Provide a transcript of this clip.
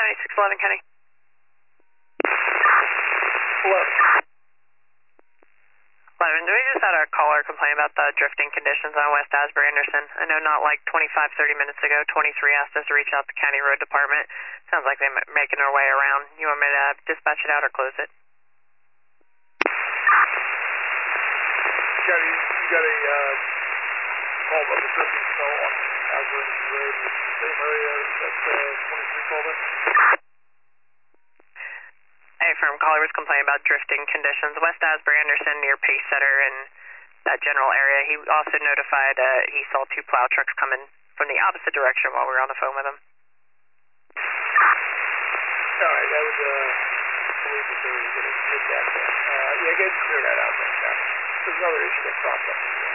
9611 Kenny. Hello. 11, we just had a caller complain about the drifting conditions on West Asbury Anderson. I know not like 25, 30 minutes ago, 23 asked us to reach out to the County Road Department. Sounds like they're making their way around. You want me to dispatch it out or close it? You got a call about the drifting snow on Asbury Road in the same area that 23 called in? A firm caller was complaining about drifting conditions. West Asbury Anderson near Pacesetter and that general area. He also notified he saw two plow trucks coming from the opposite direction while we were on the phone with him. All right, that was believe that they were going to take that. Yeah, go ahead and clear that out then. There's another issue that cropped up.